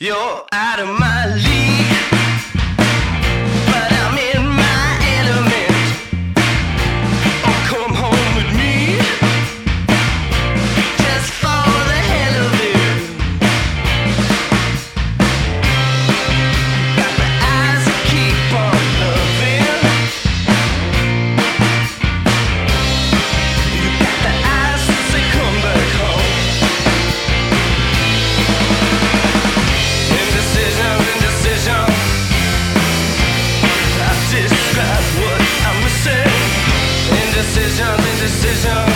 You're out of my league, but I'm in my element. Oh, come home with me, just for the hell of it. Got the eyes that keep on loving. You got the eyes that say come back home. Indecision, indecision. I describe what I'm missing. Indecision, indecision.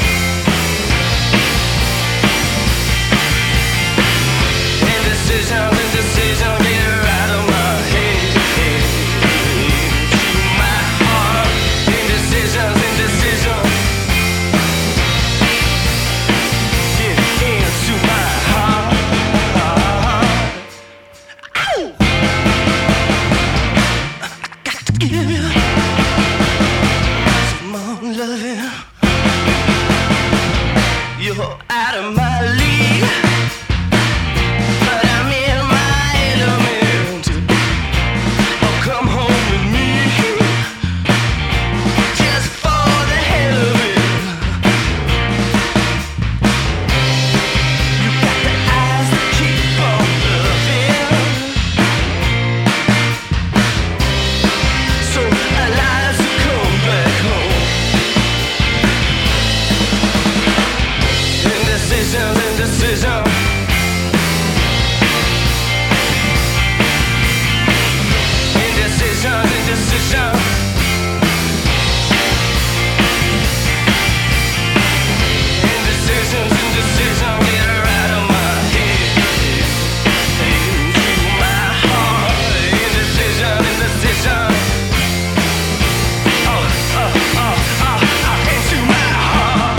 Indecision, indecision. Get her out of my head. To my heart. Indecision, indecision. Get into my heart. Give you some more loving. You're out of my league, but I'm in my element. Oh, come home with me, just for the hell of it. You got the eyes that keep on loving. So alive to come back home. Indecision, indecision. Indecision, indecision. Indecision, indecision. Get her out of my head. Into my heart. Indecision, indecision. Into my heart.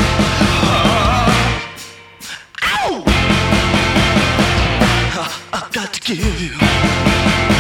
Ow! I got to give you